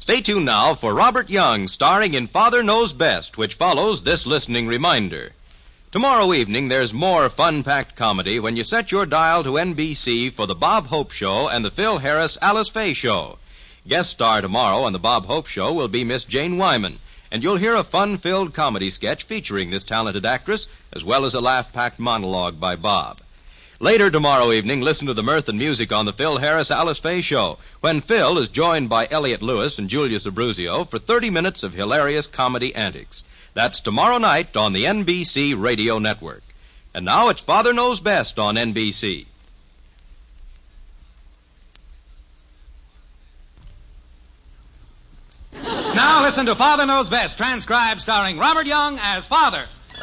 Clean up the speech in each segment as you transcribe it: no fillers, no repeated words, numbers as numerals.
Stay tuned now for Robert Young starring in Father Knows Best, which follows this listening reminder. Tomorrow evening, there's more fun-packed comedy when you set your dial to NBC for the Bob Hope Show and the Phil Harris Alice Faye Show. Guest star tomorrow on the Bob Hope Show will be Miss Jane Wyman, and you'll hear a fun-filled comedy sketch featuring this talented actress, as well as a laugh-packed monologue by Bob. Later tomorrow evening, listen to the mirth and music on the Phil Harris Alice Faye Show, when Phil is joined by Elliot Lewis and Julius Abruzio for 30 minutes of hilarious comedy antics. That's tomorrow night on the NBC Radio Network. And now it's Father Knows Best on NBC. Now listen to Father Knows Best, transcribed starring Robert Young as Father.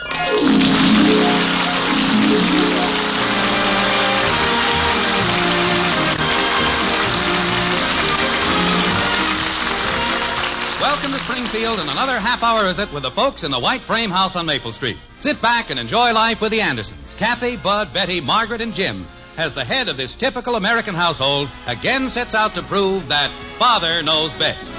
Welcome to Springfield and another half-hour visit with the folks in the White Frame House on Maple Street. Sit back and enjoy life with the Andersons. Kathy, Bud, Betty, Margaret, and Jim, as the head of this typical American household, again sets out to prove that Father knows best.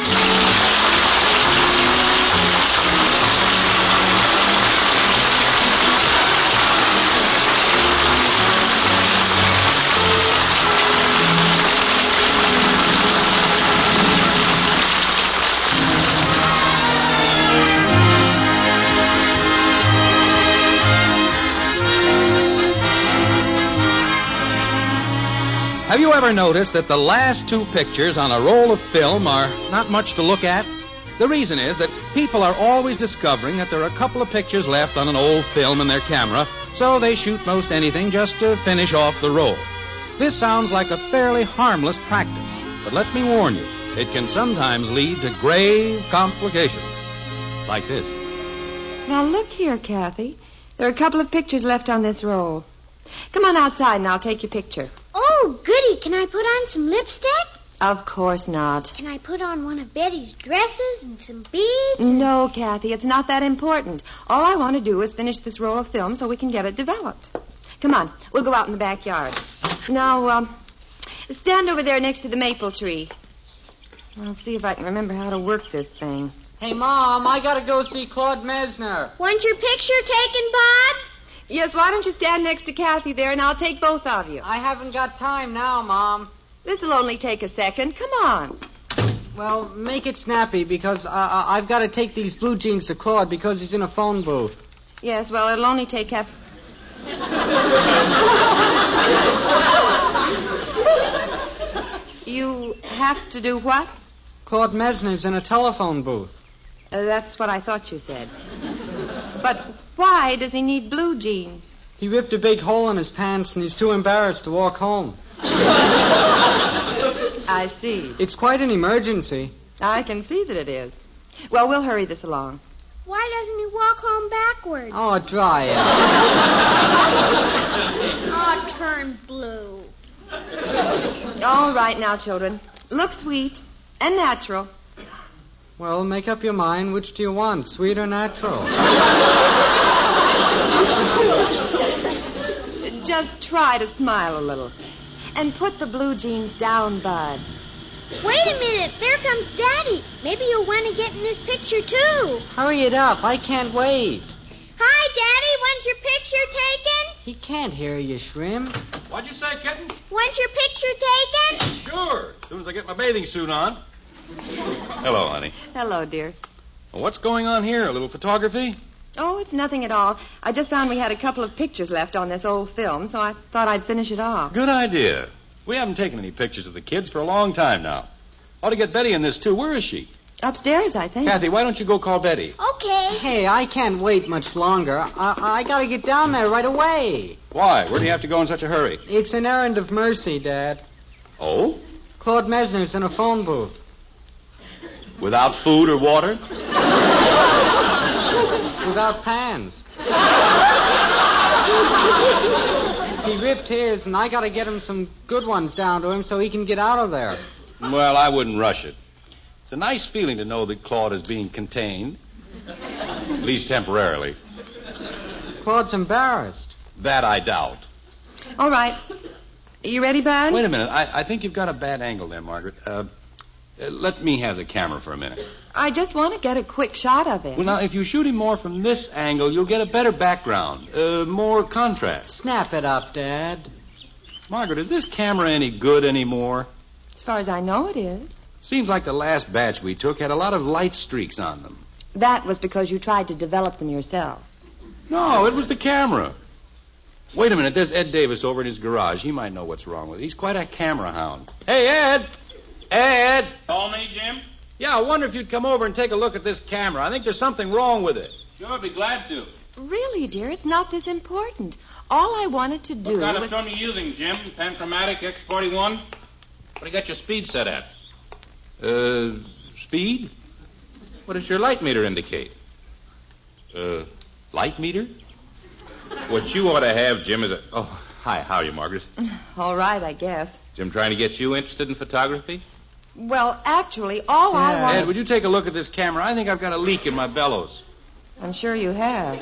Have you ever noticed that the last two pictures on a roll of film are not much to look at? The reason is that people are always discovering that there are a couple of pictures left on an old film in their camera, so they shoot most anything just to finish off the roll. This sounds like a fairly harmless practice, but let me warn you, it can sometimes lead to grave complications. Like this. Now, look here, Kathy. There are a couple of pictures left on this roll. Come on outside and I'll take your picture. Oh, goody. Can I put on some lipstick? Of course not. Can I put on one of Betty's dresses and some beads? No, Kathy, it's not that important. All I want to do is finish this roll of film so we can get it developed. Come on, we'll go out in the backyard. Now, stand over there next to the maple tree. I'll see if I can remember how to work this thing. Hey, Mom, I gotta go see Claude Mesner. Want your picture taken, Bud? Yes, why don't you stand next to Kathy there and I'll take both of you. I haven't got time now, Mom. This'll only take a second. Come on. Well, make it snappy because I've got to take these blue jeans to Claude because he's in a phone booth. Yes, well, it'll only take half... You have to do what? Claude Mesner's in a telephone booth. That's what I thought you said. But why does he need blue jeans? He ripped a big hole in his pants and he's too embarrassed to walk home. I see. It's quite an emergency. I can see that it is. Well, we'll hurry this along. Why doesn't he walk home backwards? Oh, dry it. Oh, turn blue. All right now, children. Look sweet and natural. Well, make up your mind. Which do you want, sweet or natural? Just try to smile a little. And put the blue jeans down, Bud. Wait a minute. There comes Daddy. Maybe you'll want to get in this picture, too. Hurry it up. I can't wait. Hi, Daddy. When's your picture taken? He can't hear you, Shrimp. What'd you say, kitten? When's your picture taken? Sure. As soon as I get my bathing suit on. Hello, honey. Hello, dear. Well, what's going on here? A little photography? Oh, it's nothing at all. I just found we had a couple of pictures left on this old film, so I thought I'd finish it off. Good idea. We haven't taken any pictures of the kids for a long time now. Ought to get Betty in this, too. Where is she? Upstairs, I think. Kathy, why don't you go call Betty? Okay. Hey, I can't wait much longer. I gotta get down there right away. Why? Where do you have to go in such a hurry? It's an errand of mercy, Dad. Oh? Claude Mesner's in a phone booth. Without food or water? Without pans. He ripped his, and I gotta get him some good ones down to him so he can get out of there. Well, I wouldn't rush it. It's a nice feeling to know that Claude is being contained. At least temporarily. Claude's embarrassed. That I doubt. All right. Are you ready, Bud? Wait a minute. I think you've got a bad angle there, Margaret. Let me have the camera for a minute. I just want to get a quick shot of it. Well, now, if you shoot him more from this angle, you'll get a better background, more contrast. Snap it up, Dad. Margaret, is this camera any good anymore? As far as I know, it is. Seems like the last batch we took had a lot of light streaks on them. That was because you tried to develop them yourself. No, it was the camera. Wait a minute, there's Ed Davis over in his garage. He might know what's wrong with it. He's quite a camera hound. Hey, Ed! Ed! Call me, Jim? Yeah, I wonder if you'd come over and take a look at this camera. I think there's something wrong with it. Sure, I'd be glad to. Really, dear, it's not this important. All I wanted to do What kind of was... film are you using, Jim? Panchromatic X41? What do you got your speed set at? Speed? What does your light meter indicate? Light meter? What you ought to have, Jim, is a... Oh, hi, how are you, Margaret? All right, I guess. Jim trying to get you interested in photography? Well, actually, all I wanted... Ed, would you take a look at this camera? I think I've got a leak in my bellows. I'm sure you have.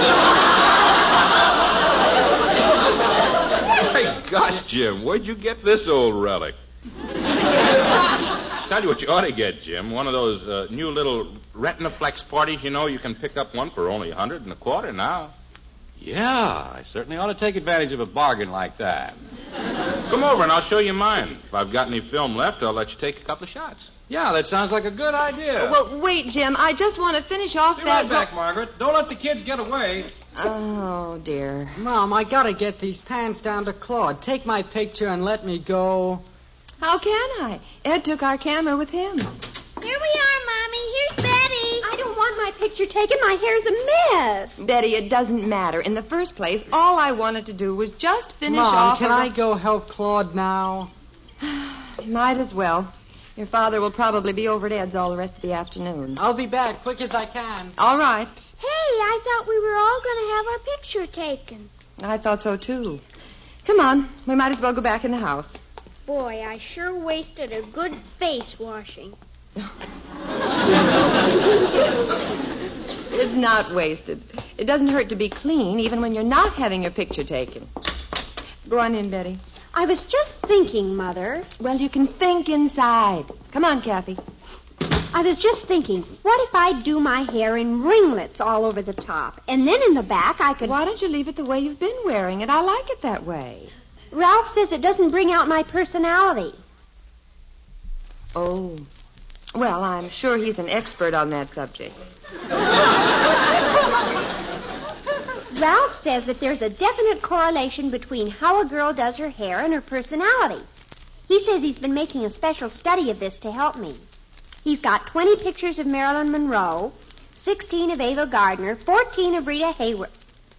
Hey, gosh, Jim, where'd you get this old relic? Tell you what you ought to get, Jim. One of those new little Retinaflex 40s, you know. You can pick up one for only $125 now. Yeah, I certainly ought to take advantage of a bargain like that. Come over and I'll show you mine. If I've got any film left, I'll let you take a couple of shots. Yeah, that sounds like a good idea. Well, wait, Jim. I just want to finish off Be that... right back, Margaret. Don't let the kids get away. Oh, dear. Mom, I gotta get these pants down to Claude. Take my picture and let me go. How can I? Ed took our camera with him. Here we are, Mommy. Here's Betty. I don't want my picture taken. My hair's a mess. Betty, it doesn't matter. In the first place, all I wanted to do was just finish Mom, off... can I go help Claude now? Might as well. Your father will probably be over at Ed's all the rest of the afternoon. I'll be back quick as I can. All right. Hey, I thought we were all going to have our picture taken. I thought so, too. Come on. We might as well go back in the house. Boy, I sure wasted a good face washing. It's not wasted. It doesn't hurt to be clean, even when you're not having your picture taken. Go on in, Betty. I was just thinking, Mother. Well, you can think inside. Come on, Kathy. I was just thinking, what if I do my hair in ringlets all over the top? And then in the back I could... Why don't you leave it the way you've been wearing it? I like it that way. Ralph says it doesn't bring out my personality. Oh. Well, I'm sure he's an expert on that subject. Ralph says that there's a definite correlation between how a girl does her hair and her personality. He says he's been making a special study of this to help me. He's got 20 pictures of Marilyn Monroe, 16 of Ava Gardner, 14 of Rita Hayworth.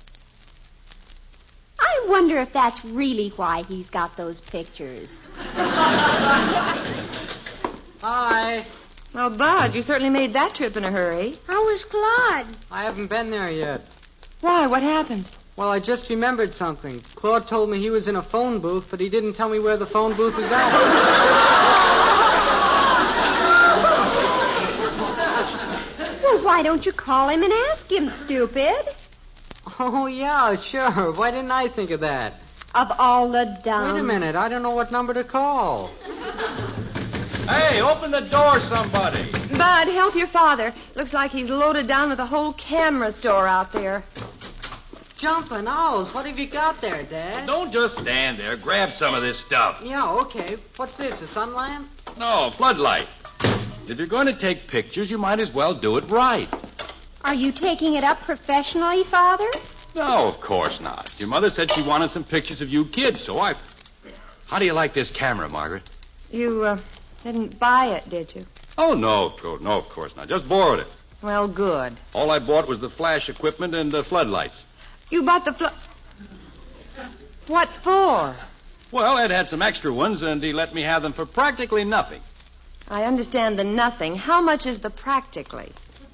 I wonder if that's really why he's got those pictures. Hi. Well, Bud, you certainly made that trip in a hurry. How was Claude? I haven't been there yet. Why? What happened? Well, I just remembered something. Claude told me he was in a phone booth, but he didn't tell me where the phone booth is at. Well, why don't you call him and ask him, stupid? Oh, yeah, sure. Why didn't I think of that? Of all the dumb... Wait a minute. I don't know what number to call. Hey, open the door, somebody. Bud, help your father. Looks like he's loaded down with a whole camera store out there. Jumping owls. What have you got there, Dad? Don't just stand there. Grab some of this stuff. Yeah, okay. What's this, a sun lamp? No, floodlight. If you're going to take pictures, you might as well do it right. Are you taking it up professionally, Father? No, of course not. Your mother said she wanted some pictures of you kids, so I... How do you like this camera, Margaret? You, didn't buy it, did you? Oh, no, of course not. Just borrowed it. Well, good. All I bought was the flash equipment and the floodlights. You bought the What for? Well, Ed had some extra ones, and he let me have them for practically nothing. I understand the nothing. How much is the practically?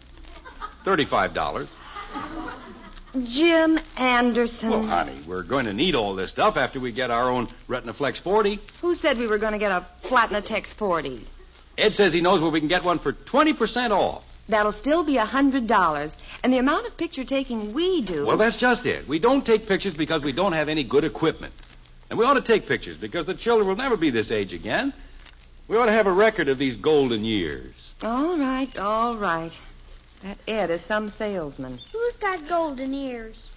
$35. Jim Anderson. Well, honey, we're going to need all this stuff after we get our own Retinaflex 40. Who said we were going to get a Platinatex 40? Ed says he knows where we can get one for 20% off. That'll still be $100. And the amount of picture taking we do... Well, that's just it. We don't take pictures because we don't have any good equipment. And we ought to take pictures because the children will never be this age again. We ought to have a record of these golden years. All right, all right. That Ed is some salesman. Who's got golden ears?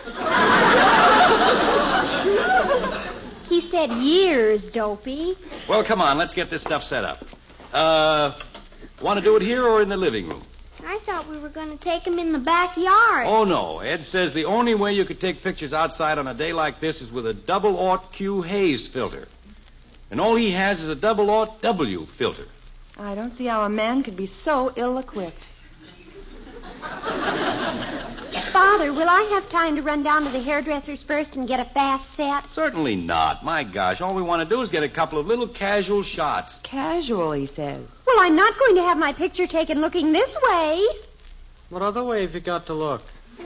He said years, Dopey. Well, come on, let's get this stuff set up. Want to do it here or in the living room? I thought we were going to take him in the backyard. Oh, no. Ed says the only way you could take pictures outside on a day like this is with a double-aught Q Haze filter. And all he has is a double-aught W filter. I don't see how a man could be so ill-equipped. Father, will I have time to run down to the hairdresser's first and get a fast set? Certainly not. My gosh, all we want to do is get a couple of little casual shots. Casual, he says. Well, I'm not going to have my picture taken looking this way. What other way have you got to look?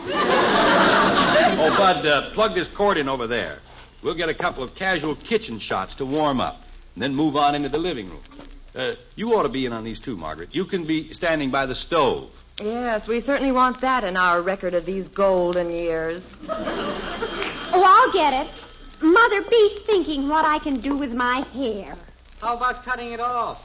Oh, Bud, plug this cord in over there. We'll get a couple of casual kitchen shots to warm up, and then move on into the living room. You ought to be in on these too, Margaret. You can be standing by the stove. Yes, we certainly want that in our record of these golden years. Oh, I'll get it. Mother, be thinking what I can do with my hair. How about cutting it off?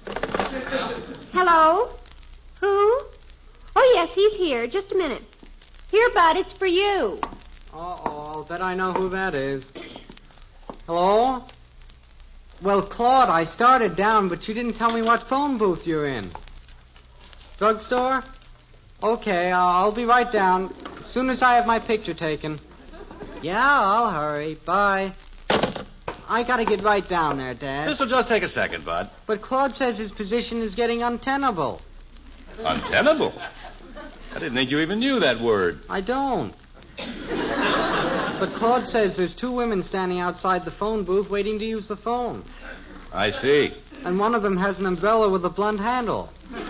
Hello? Who? Oh, yes, he's here. Just a minute. Here, Bud, it's for you. Uh-oh, I'll bet I know who that is. Hello? Well, Claude, I started down, but you didn't tell me what phone booth you're in. Drugstore? Okay, I'll be right down as soon as I have my picture taken. Yeah, I'll hurry. Bye. I gotta get right down there, Dad. This'll just take a second, Bud. But Claude says his position is getting untenable. Untenable? I didn't think you even knew that word. I don't. But Claude says there's two women standing outside the phone booth waiting to use the phone. I see. And one of them has an umbrella with a blunt handle.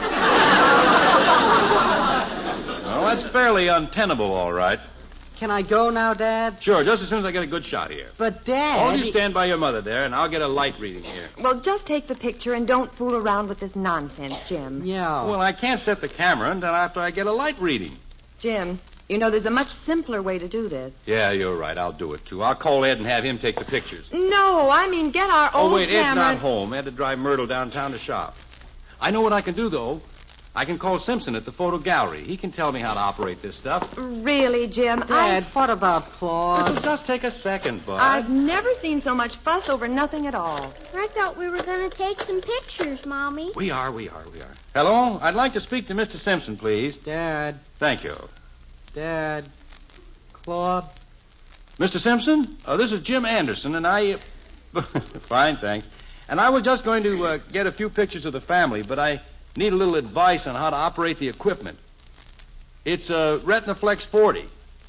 Well, that's fairly untenable, all right. Can I go now, Dad? Sure, just as soon as I get a good shot here. But, Dad... All you stand by your mother there, and I'll get a light reading here. Well, just take the picture and don't fool around with this nonsense, Jim. Yeah. Well, I can't set the camera until after I get a light reading. Jim, you know there's a much simpler way to do this. Yeah, you're right. I'll do it, too. I'll call Ed and have him take the pictures. No, I mean get our old Oh, wait, camera... Ed's not home. Ed had to drive Myrtle downtown to shop. I know what I can do, though. I can call Simpson at the photo gallery. He can tell me how to operate this stuff. Really, Jim? Dad, what about Claude? This'll just take a second, Bud. I've never seen so much fuss over nothing at all. I thought we were going to take some pictures, Mommy. We are. Hello? I'd like to speak to Mr. Simpson, please. Dad. Thank you. Dad. Claude. Mr. Simpson? This is Jim Anderson, and I... Fine, thanks. And I was just going to get a few pictures of the family, but I need a little advice on how to operate the equipment. It's a Retinaflex 40.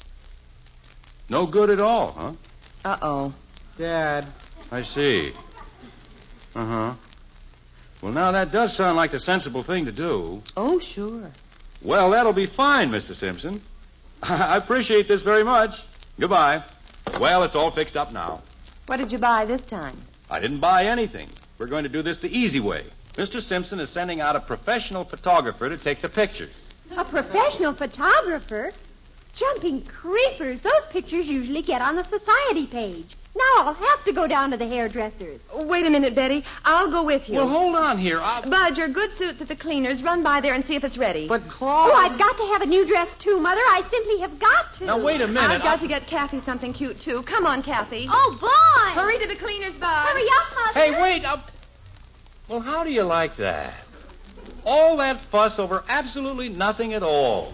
No good at all, huh? Uh-oh. Dad. I see. Uh-huh. Well, now that does sound like the sensible thing to do. Oh, sure. Well, that'll be fine, Mr. Simpson. I appreciate this very much. Goodbye. Well, it's all fixed up now. What did you buy this time? I didn't buy anything. We're going to do this the easy way. Mr. Simpson is sending out a professional photographer to take the pictures. A professional photographer? Jumping creepers. Those pictures usually get on the society page. Now I'll have to go down to the hairdresser's. Wait a minute, Betty. I'll go with you. Well, hold on here. Bud, your good suit's at the cleaners. Run by there and see if it's ready. But Claude... Oh, I've got to have a new dress, too, Mother. I simply have got to. Now, wait a minute. I've got to get Kathy something cute, too. Come on, Kathy. Oh, boy! Hurry to the cleaners, Bud. Hurry up, Mother. Hey, wait. Well, how do you like that? All that fuss over absolutely nothing at all.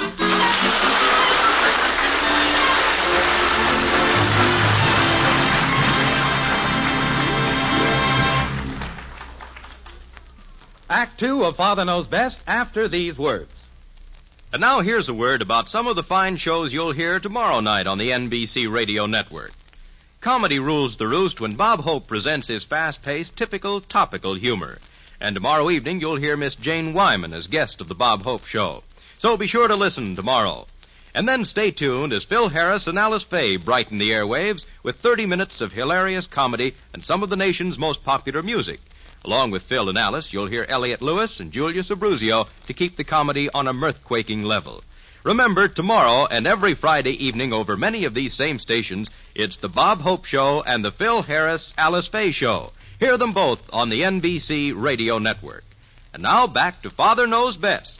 Act 2 of Father Knows Best after these words. And now here's a word about some of the fine shows you'll hear tomorrow night on the NBC Radio Network. Comedy rules the roost when Bob Hope presents his fast-paced, typical, topical humor. And tomorrow evening you'll hear Miss Jane Wyman as guest of the Bob Hope Show. So be sure to listen tomorrow. And then stay tuned as Phil Harris and Alice Faye brighten the airwaves with 30 minutes of hilarious comedy and some of the nation's most popular music. Along with Phil and Alice, you'll hear Elliot Lewis and Julius Abruzio to keep the comedy on a mirth-quaking level. Remember, tomorrow and every Friday evening over many of these same stations, it's the Bob Hope Show and the Phil Harris, Alice Faye Show. Hear them both on the NBC Radio Network. And now back to Father Knows Best.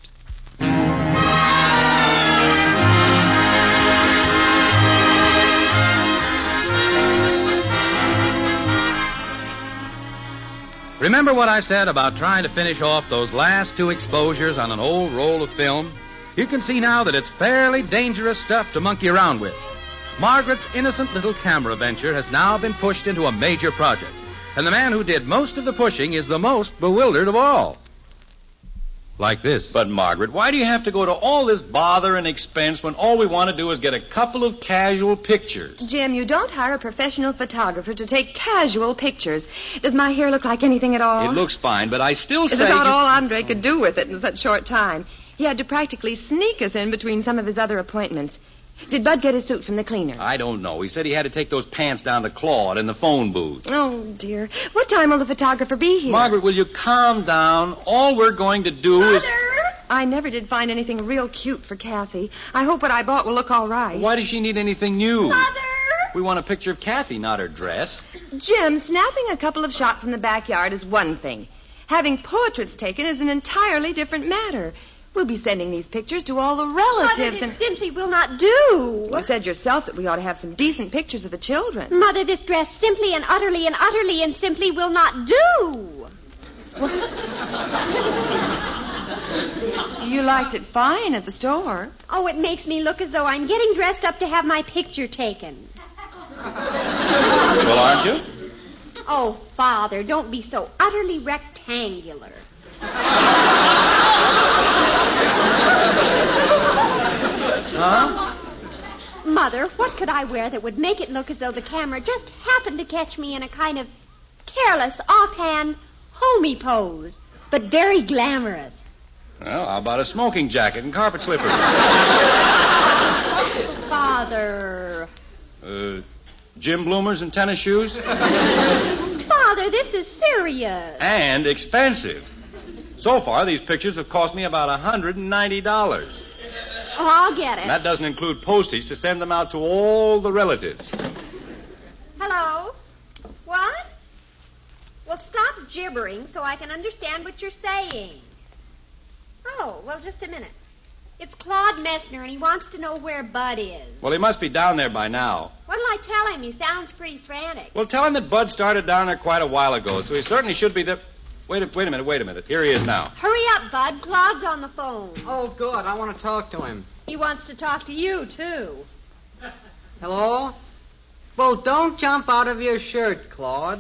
Remember what I said about trying to finish off those last two exposures on an old roll of film? You can see now that it's fairly dangerous stuff to monkey around with. Margaret's innocent little camera venture has now been pushed into a major project, and the man who did most of the pushing is the most bewildered of all. Like this. But, Margaret, why do you have to go to all this bother and expense when all we want to do is get a couple of casual pictures? Jim, you don't hire a professional photographer to take casual pictures. Does my hair look like anything at all? It looks fine, but I still It's say... about all Andre could do with it in such short time. He had to practically sneak us in between some of his other appointments. Did Bud get his suit from the cleaner? I don't know. He said he had to take those pants down to Claude in the phone booth. Oh, dear. What time will the photographer be here? Margaret, will you calm down? All we're going to do is... I never did find anything real cute for Kathy. I hope what I bought will look all right. Why does she need anything new? Mother! We want a picture of Kathy, not her dress. Jim, snapping a couple of shots in the backyard is one thing. Having portraits taken is an entirely different matter. We'll be sending these pictures to all the relatives. Mother, this simply will not do. You said yourself that we ought to have some decent pictures of the children. Mother, this dress simply and utterly and simply will not do. You liked it fine at the store. Oh, it makes me look as though I'm getting dressed up to have my picture taken. Well, aren't you? Oh, Father, don't be so utterly rectangular. Huh? Mother, what could I wear that would make it look as though the camera just happened to catch me in a kind of careless, offhand, homey pose, but very glamorous? Well, how about a smoking jacket and carpet slippers? Father. Gym bloomers and tennis shoes? Father, this is serious. And expensive. So far, these pictures have cost me about $190. Oh, I'll get it. And that doesn't include postage to send them out to all the relatives. Hello? What? Well, stop gibbering so I can understand what you're saying. Oh, well, just a minute. It's Claude Messner, and he wants to know where Bud is. Well, he must be down there by now. What'll I tell him? He sounds pretty frantic. Well, tell him that Bud started down there quite a while ago, so he certainly should be there. Wait a minute. Here he is now. Hurry up, Bud. Claude's on the phone. Oh, good. I want to talk to him. He wants to talk to you, too. Hello? Well, don't jump out of your shirt, Claude.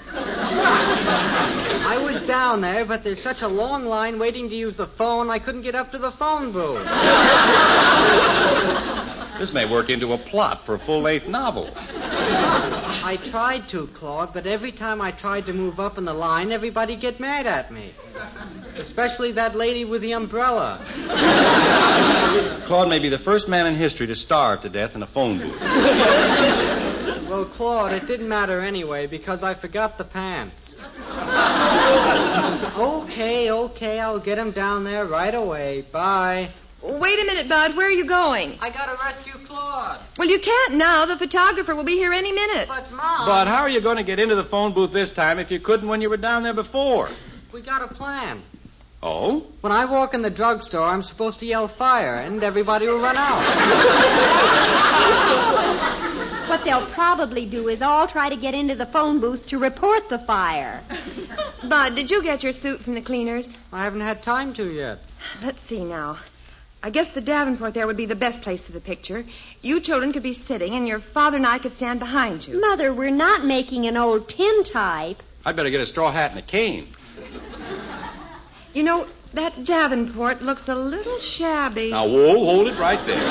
I was down there, but there's such a long line waiting to use the phone, I couldn't get up to the phone booth. This may work into a plot for a full-length novel. I tried to, Claude, but every time I tried to move up in the line, everybody get mad at me. Especially that lady with the umbrella. Claude may be the first man in history to starve to death in a phone booth. Well, Claude, it didn't matter anyway, because I forgot the pants. Okay, I'll get him down there right away. Bye. Wait a minute, Bud. Where are you going? I gotta rescue Claude. Well, you can't now. The photographer will be here any minute. But, Mom... But how are you going to get into the phone booth this time if you couldn't when you were down there before? We got a plan. Oh? When I walk in the drugstore, I'm supposed to yell fire, and everybody will run out. What they'll probably do is all try to get into the phone booth to report the fire. Bud, did you get your suit from the cleaners? I haven't had time to yet. Let's see now. I guess the Davenport there would be the best place for the picture. You children could be sitting, and your father and I could stand behind you. Mother, we're not making an old tin type. I'd better get a straw hat and a cane. You know, that Davenport looks a little shabby. Now, whoa, hold it right there.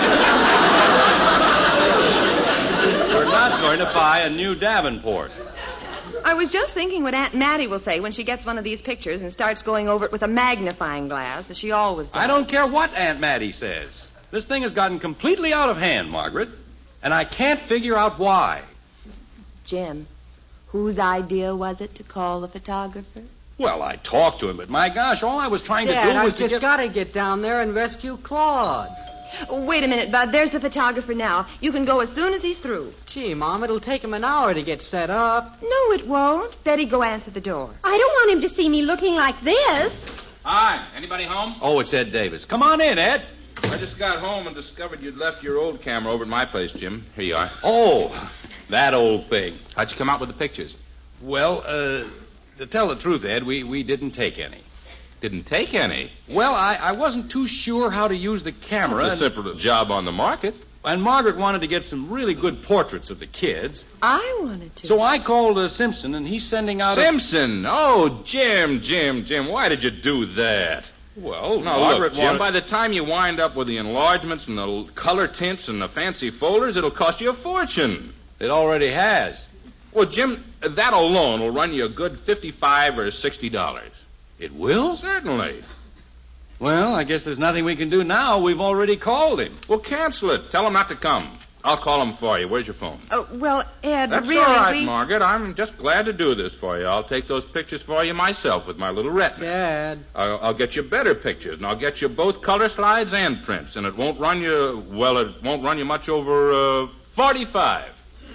We're not going to buy a new Davenport. I was just thinking what Aunt Mattie will say when she gets one of these pictures and starts going over it with a magnifying glass, as she always does. I don't care what Aunt Mattie says. This thing has gotten completely out of hand, Margaret, and I can't figure out why. Jim, whose idea was it to call the photographer? Well, I talked to him, but my gosh, all I was trying to Dad, do was I just gotta get down there and rescue Claude. Wait a minute, Bud. There's the photographer now. You can go as soon as he's through. Gee, Mom, it'll take him an hour to get set up. No, it won't. Betty, go answer the door. I don't want him to see me looking like this. Hi, anybody home? Oh, it's Ed Davis. Come on in, Ed. I just got home and discovered you'd left your old camera over at my place, Jim. Here you are. Oh, that old thing. How'd you come out with the pictures? Well, to tell the truth, Ed, we didn't take any. Didn't take any. Well, I wasn't too sure how to use the camera. It's a simple job on the market. And Margaret wanted to get some really good portraits of the kids. I wanted to. So I called Simpson, and he's sending out Simpson? Oh, Jim. Why did you do that? Well, now, Margaret look, Jim, by the time you wind up with the enlargements and the color tints and the fancy folders, it'll cost you a fortune. It already has. Well, Jim, that alone will run you a good $55 or $60. It will? Certainly. Well, I guess there's nothing we can do now. We've already called him. Well, cancel it. Tell him not to come. I'll call him for you. Where's your phone? Oh, well, Ed, That's really, all right, Margaret. I'm just glad to do this for you. I'll take those pictures for you myself with my little retina. Dad. I'll get you better pictures, and I'll get you both color slides and prints, and it won't run you much over 45.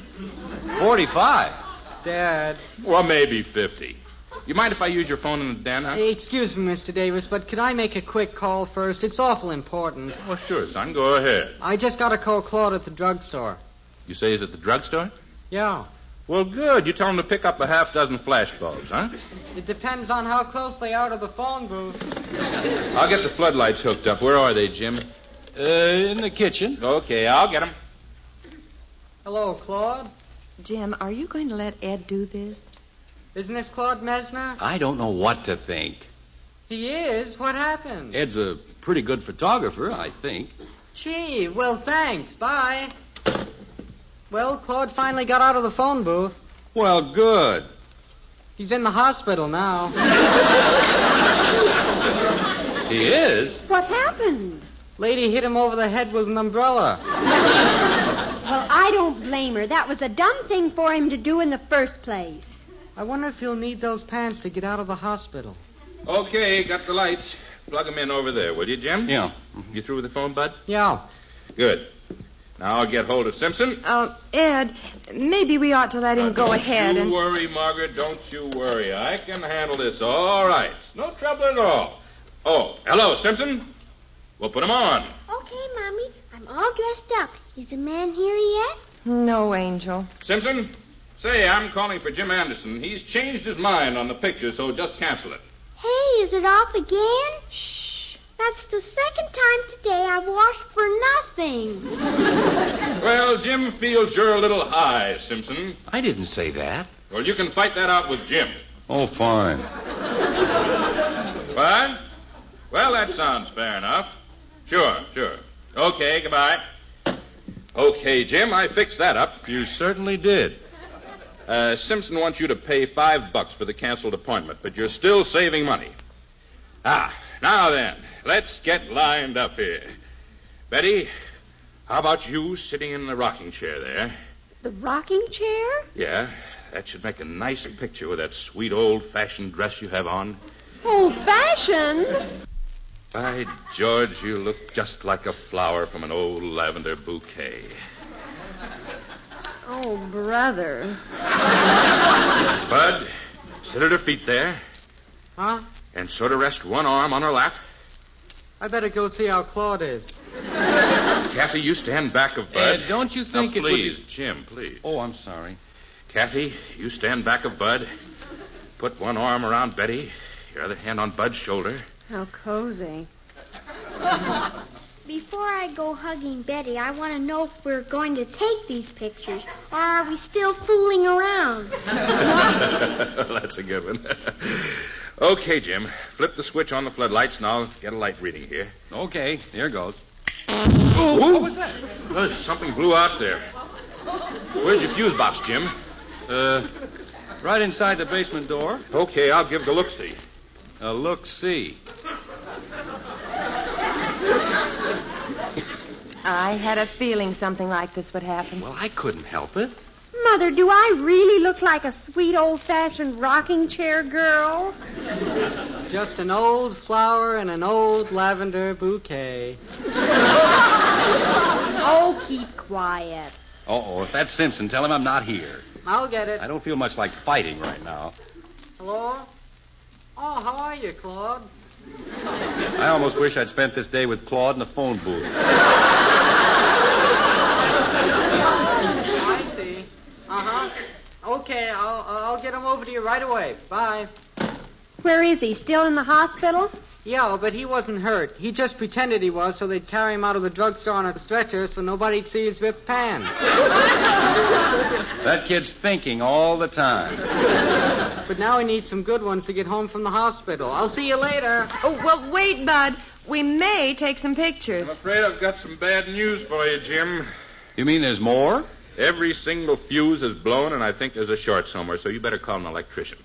45? Dad. Well, maybe 50. You mind if I use your phone in the den, huh? Hey, excuse me, Mr. Davis, but could I make a quick call first? It's awful important. Well, sure, son. Go ahead. I just got to call Claude at the drugstore. You say he's at the drugstore? Yeah. Well, good. You tell him to pick up a half dozen flash bulbs, huh? It depends on how close they are to the phone booth. I'll get the floodlights hooked up. Where are they, Jim? In the kitchen. Okay, I'll get them. Hello, Claude. Jim, are you going to let Ed do this? Isn't this Claude Mesner? I don't know what to think. He is? What happened? Ed's a pretty good photographer, I think. Gee, well, thanks. Bye. Well, Claude finally got out of the phone booth. Well, good. He's in the hospital now. He is? What happened? Lady hit him over the head with an umbrella. Well, I don't blame her. That was a dumb thing for him to do in the first place. I wonder if he'll need those pants to get out of the hospital. Okay, got the lights. Plug them in over there, will you, Jim? Yeah. You through with the phone, Bud? Yeah. Good. Now I'll get hold of Simpson. Ed, maybe we ought to let him go ahead Don't and... you worry, Margaret. Don't you worry. I can handle this all right. No trouble at all. Oh, hello, Simpson. We'll put him on. Okay, Mommy. I'm all dressed up. Is the man here yet? No, Angel. Simpson, say I'm calling for Jim Anderson. He's changed his mind on the picture, so just cancel it. Hey, is it off again? Shh. That's the second time today I've washed for nothing. Well, Jim feels you're a little high, Simpson. I didn't say that. Well, you can fight that out with Jim. Oh, fine. What? Well, that sounds fair enough. Sure. Okay, goodbye. Okay, Jim, I fixed that up. You certainly did. Simpson wants you to pay $5 for the canceled appointment, but you're still saving money. Now then, let's get lined up here. Betty, how about you sitting in the rocking chair there? The rocking chair? Yeah, that should make a nice picture with that sweet old-fashioned dress you have on. Old-fashioned? By George, you look just like a flower from an old lavender bouquet. Oh, brother. Bud, sit at her feet there. Huh? And sort of rest one arm on her lap. I better go see how Claude is. Kathy, you stand back of Bud. Don't you think now, it would be... Please, Jim, please. Oh, I'm sorry. Kathy, you stand back of Bud. Put one arm around Betty, your other hand on Bud's shoulder. How cozy. Before I go hugging Betty, I want to know if we're going to take these pictures, or are we still fooling around? That's a good one. Okay, Jim. Flip the switch on the floodlights, and I'll get a light reading here. Okay, here goes. What was that? Something blew out there. Where's your fuse box, Jim? Right inside the basement door. Okay, I'll give the look-see. A look-see. I had a feeling something like this would happen. Well, I couldn't help it. Mother, do I really look like a sweet old-fashioned rocking chair girl? Just an old flower in an old lavender bouquet. Oh, keep quiet. Uh-oh, if that's Simpson, tell him I'm not here. I'll get it. I don't feel much like fighting right now. Hello? Oh, how are you, Claude? I almost wish I'd spent this day with Claude in the phone booth. I see. Uh-huh. Okay, I'll get him over to you right away. Bye. Where is he? Still in the hospital? Yeah, but he wasn't hurt. He just pretended he was so they'd carry him out of the drugstore on a stretcher so nobody'd see his ripped pants. That kid's thinking all the time. But now he needs some good ones to get home from the hospital. I'll see you later. Oh, well, wait, Bud. We may take some pictures. I'm afraid I've got some bad news for you, Jim. You mean there's more? Every single fuse is blown, and I think there's a short somewhere, so you better call an electrician.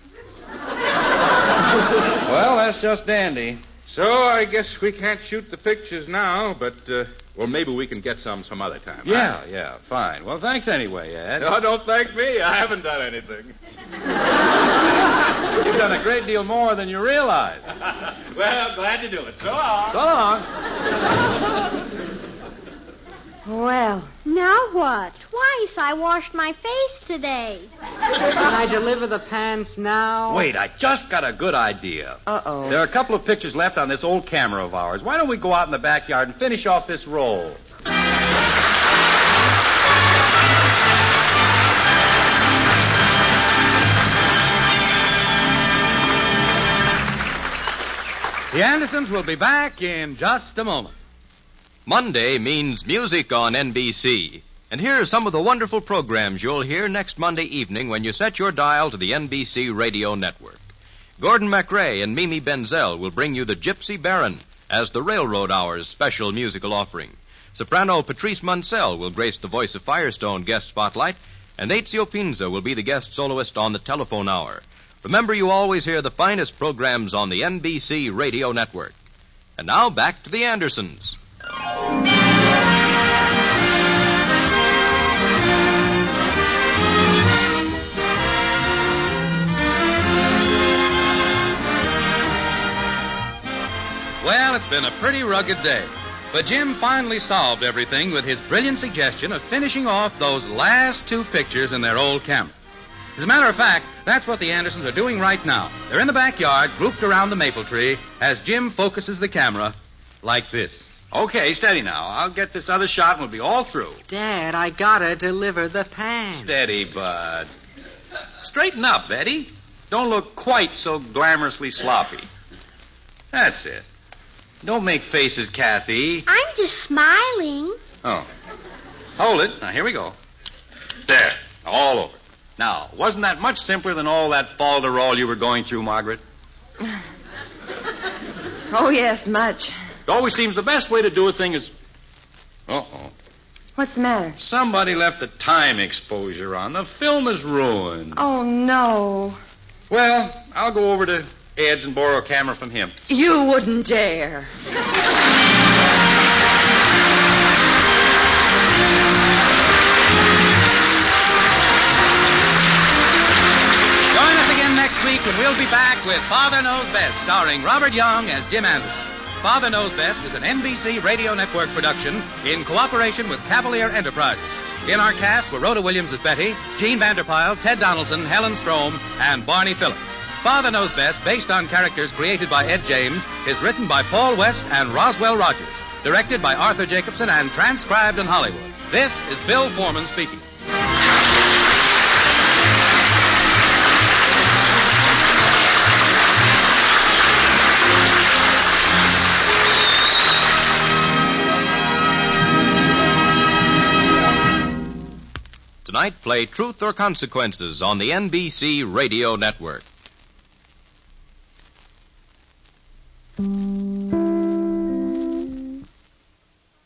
Well, that's just dandy. So I guess we can't shoot the pictures now, but, well, maybe we can get some other time. Yeah, fine. Well, thanks anyway, Ed. No, don't thank me. I haven't done anything. You've done a great deal more than you realize. Well, glad to do it. So long. So long. Well, Now what? Twice I washed my face today. Can I deliver the pants now? Wait, I just got a good idea. uh-oh. There are a couple of pictures left on this old camera of ours. Why don't we go out in the backyard and finish off this roll? The Andersons will be back in just a moment. Monday means music on NBC. And here are some of the wonderful programs you'll hear next Monday evening when you set your dial to the NBC radio network. Gordon MacRae and Mimi Benzel will bring you the Gypsy Baron as the Railroad Hour's special musical offering. Soprano Patrice Munsell will grace the Voice of Firestone guest spotlight, and Ezio Pinza will be the guest soloist on the Telephone Hour. Remember, you always hear the finest programs on the NBC radio network. And now back to the Andersons. Well, it's been a pretty rugged day. But Jim finally solved everything with his brilliant suggestion of finishing off those last two pictures in their old camera. As a matter of fact, that's what the Andersons are doing right now. They're in the backyard, grouped around the maple tree, as Jim focuses the camera like this. Okay, steady now. I'll get this other shot and we'll be all through. Dad, I gotta deliver the pants. Steady, Bud. Straighten up, Betty. Don't look quite so glamorously sloppy. That's it. Don't make faces, Kathy. I'm just smiling. Oh. Hold it. Now, here we go. There. All over. Now, wasn't that much simpler than all that falderall you were going through, Margaret? Oh, yes, much. It always seems the best way to do a thing is... Uh-oh. What's the matter? Somebody left the time exposure on. The film is ruined. Oh, no. Well, I'll go over to Ed's and borrow a camera from him. You wouldn't dare. Join us again next week when we'll be back with Father Knows Best, starring Robert Young as Jim Anderson. Father Knows Best is an NBC Radio Network production in cooperation with Cavalier Enterprises. In our cast were Rhoda Williams as Betty, Gene Vanderpyle, Ted Donaldson, Helen Strome, and Barney Phillips. Father Knows Best, based on characters created by Ed James, is written by Paul West and Roswell Rogers, directed by Arthur Jacobson, and transcribed in Hollywood. This is Bill Foreman speaking. Tonight, play Truth or Consequences on the NBC Radio Network.